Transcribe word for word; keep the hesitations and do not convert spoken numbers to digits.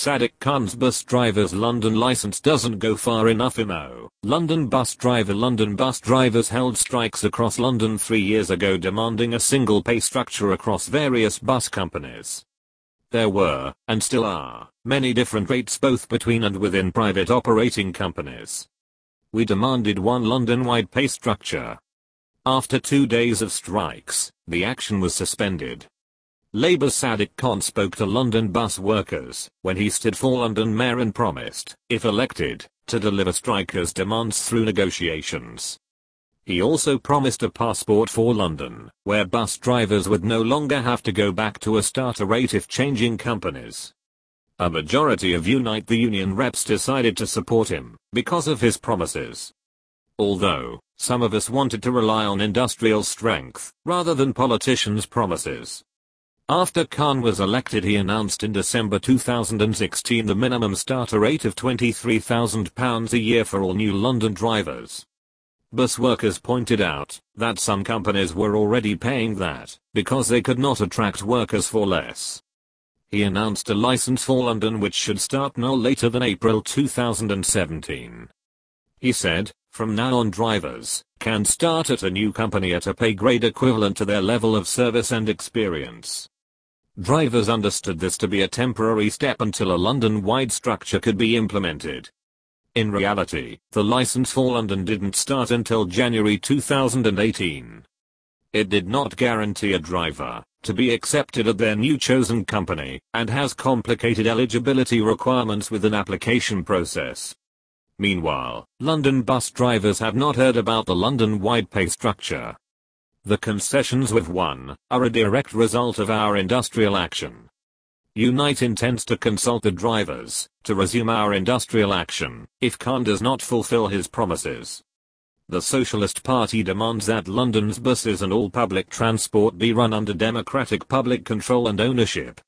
Sadiq Khan's bus driver's London licence doesn't go far enough. Imo. London bus driver London bus drivers held strikes across London three years ago demanding a single pay structure across various bus companies. There were, and still are, many different rates both between and within private operating companies. We demanded one London-wide pay structure. After two days of strikes, the action was suspended. Labour's Sadiq Khan spoke to London bus workers when he stood for London Mayor and promised, if elected, to deliver strikers' demands through negotiations. He also promised a passport for London, where bus drivers would no longer have to go back to a starter rate if changing companies. A majority of Unite the Union reps decided to support him because of his promises. Although, some of us wanted to rely on industrial strength rather than politicians' promises. After Khan was elected, he announced in December two thousand sixteen the minimum starter rate of twenty-three thousand pounds a year for all new London drivers. Bus workers pointed out that some companies were already paying that because they could not attract workers for less. He announced a licence for London which should start no later than April two thousand seventeen. He said, from now on drivers can start at a new company at a pay grade equivalent to their level of service and experience. Drivers understood this to be a temporary step until a London-wide structure could be implemented. In reality, the licence for London didn't start until January two thousand eighteen. It did not guarantee a driver to be accepted at their new chosen company, and has complicated eligibility requirements with an application process. Meanwhile, London bus drivers have not heard about the London-wide pay structure. The concessions we've won are a direct result of our industrial action. Unite intends to consult the drivers to resume our industrial action if Khan does not fulfill his promises. The Socialist Party demands that London's buses and all public transport be run under democratic public control and ownership.